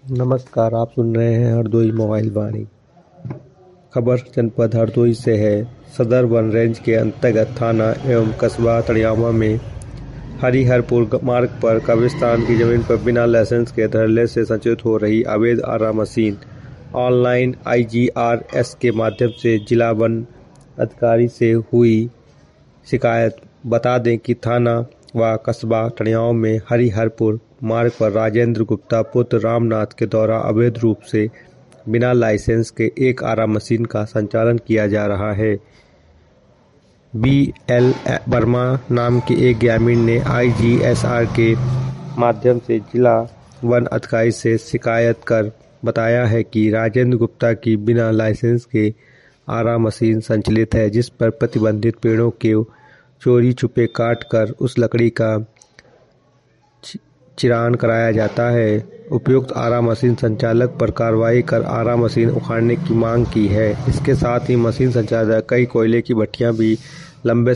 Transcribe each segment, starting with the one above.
नमस्कार, आप सुन रहे हैं हरदोई मोबाइल वाणी। खबर जनपद हरदोई से है। सदर वन रेंज के अंतर्गत थाना एवं कस्बा तड़ियामा में हरिहरपुर मार्ग पर कब्रिस्तान की जमीन पर बिना लाइसेंस के धड़ल्ले से संचालित हो रही अवैध आरा मशीन ऑनलाइन IGRS के माध्यम से जिला वन अधिकारी से हुई शिकायत। बता दें कि थाना व कस्बा तड़ियामा में हरिहरपुर मार्ग पर राजेंद्र गुप्ता पुत्र रामनाथ के द्वारा अवैध रूप से बिना लाइसेंस के एक आरा मशीन का संचालन किया जा रहा है। BL वर्मा नाम के एक ग्रामीण ने IGSR के माध्यम से जिला वन अधिकारी से शिकायत कर बताया है कि राजेंद्र गुप्ता की बिना लाइसेंस के आरा मशीन संचालित है, जिस पर प्रतिबंधित पेड़ों के चोरी छुपे काट कर उस लकड़ी का चिरान कराया जाता है। उपयुक्त आरा मशीन संचालक पर कार्रवाई कर आरा मशीन उखाड़ने की मांग की है। इसके साथ ही मशीन संचालक कई कोयले की भट्टियों में लंबे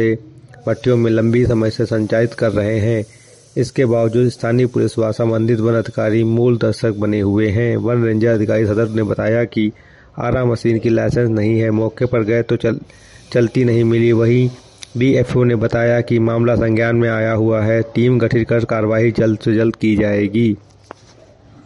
समय से संचालित कर रहे हैं। इसके बावजूद स्थानीय पुलिस व संबंधित वन अधिकारी मूल दर्शक बने हुए हैं। वन रेंजर अधिकारी सदर ने बताया कि आरा मशीन की लाइसेंस नहीं है, मौके पर गए तो चलती नहीं मिली। वहीं DFO ने बताया कि मामला संज्ञान में आया हुआ है, टीम गठित कर कार्रवाई जल्द से जल्द की जाएगी।